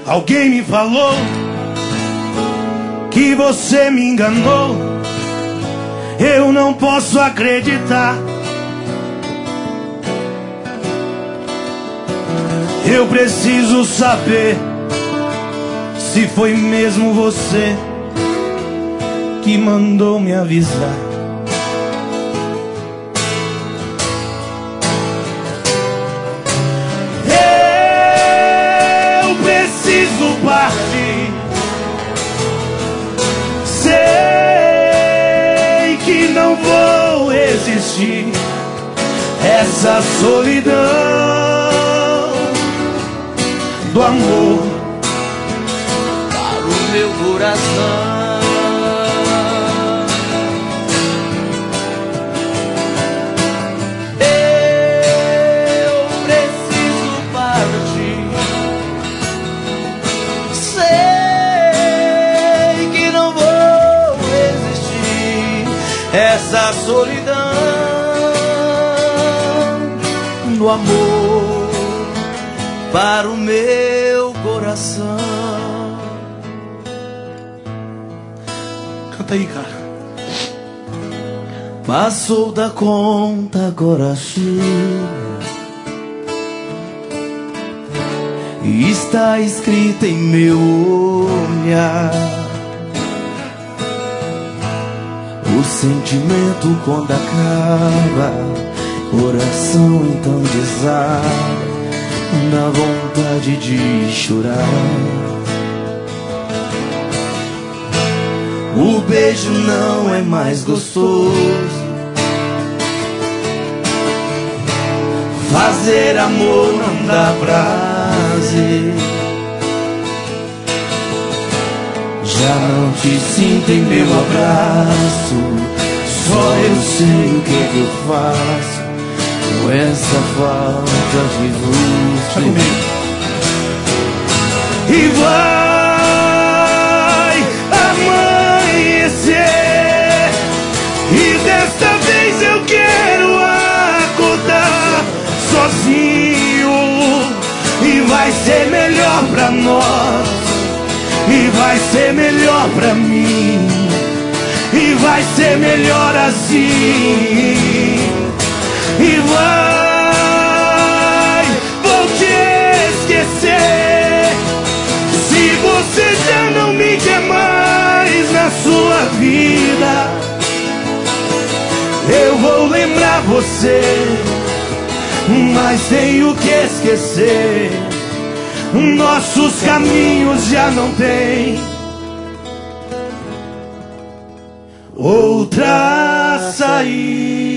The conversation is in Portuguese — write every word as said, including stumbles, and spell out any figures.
Alguém me falou que você me enganou. Eu não posso acreditar. Eu preciso saber se foi mesmo você que mandou me avisar. Eu preciso partir. Sei que não vou resistir essa solidão do amor para o meu coração. Eu preciso partir. Sei que não vou resistir essa solidão do amor para o meu coração. Canta aí, cara. Passou da conta, agora chega. E está escrita em meu olhar. O sentimento quando acaba, coração então desaba na vontade de chorar. O beijo não é mais gostoso. Fazer amor não dá prazer. Já não te sinto em meu abraço. Só eu sei o que é que eu faço com essa falta de você. E vai amanhecer, e desta vez eu quero acordar sozinho. E vai ser melhor pra nós, e vai ser melhor pra mim, e vai ser melhor assim. E vai, vou te esquecer. Se você já não me quer mais na sua vida, eu vou lembrar você, mas tenho que esquecer. Nossos caminhos já não têm outra saída.